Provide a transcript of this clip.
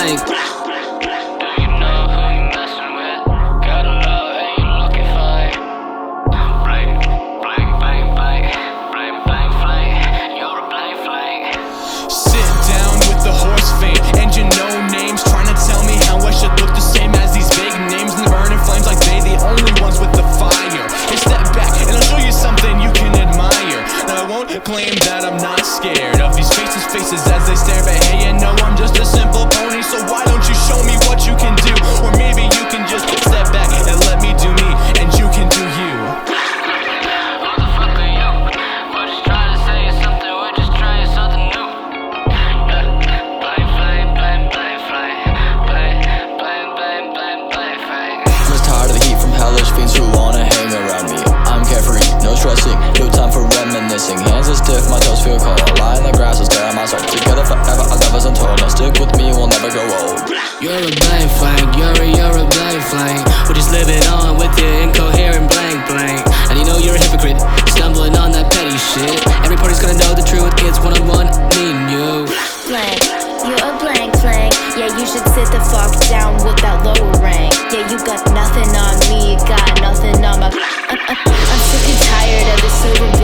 blank. Claim that I'm not scared of these faces as they stare, but hey, you know I'm just a simple pony, so why don't you show me what you can do? Or maybe you can just step back and let me do me, and you can do you. Who the fuck are you? We're just trying to say something, we're just trying something new. Blame, blame, blame, blame, blame, blame, blame, blame, blame, blame. I'm just tired of the heat from hellish fiends who wanna hang around me. I'm carefree, no stressing, no time for reminiscing. Hands are stiff, my toes feel cold. Lie in the grass and stare at my soul. Together forever, our love is untold. Now stick with me, we'll never grow old. You're a blank flank, you're a blank flank. We're just living on with your incoherent blank blank. And you know you're a hypocrite, stumbling on that petty shit. Every party's gonna know the truth, it's one-on-one, me and you. Blank, you're a blank flank. Yeah, you should sit the fuck down with that lower rank. Yeah, you got nothing on me, you got nothing on my I'm sick and tired of the silver